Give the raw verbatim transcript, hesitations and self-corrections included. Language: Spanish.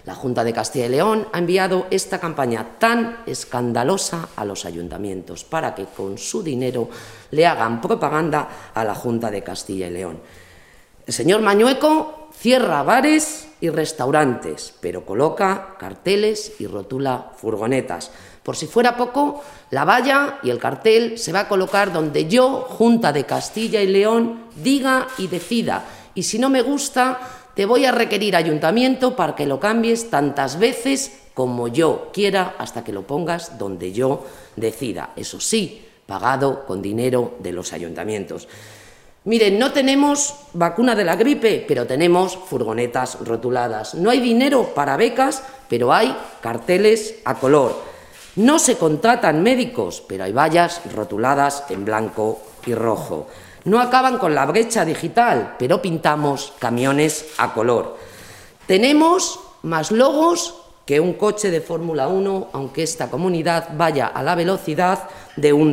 La Junta de Castilla y León ha enviado esta campaña tan escandalosa a los ayuntamientos para que con su dinero le hagan propaganda a la Junta de Castilla y León. El señor Mañueco cierra bares y restaurantes, pero coloca carteles y rotula furgonetas. Por si fuera poco, la valla y el cartel se va a colocar donde yo, Junta de Castilla y León, diga y decida. Y si no me gusta, te voy a requerir, ayuntamiento, para que lo cambies tantas veces como yo quiera, hasta que lo pongas donde yo decida. Eso sí, pagado con dinero de los ayuntamientos. Miren, no tenemos vacuna de la gripe, pero tenemos furgonetas rotuladas. No hay dinero para becas, pero hay carteles a color. No se contratan médicos, pero hay vallas rotuladas en blanco y rojo. No acaban con la brecha digital, pero pintamos camiones a color. Tenemos más logos que un coche de Fórmula uno, aunque esta comunidad vaya a la velocidad de un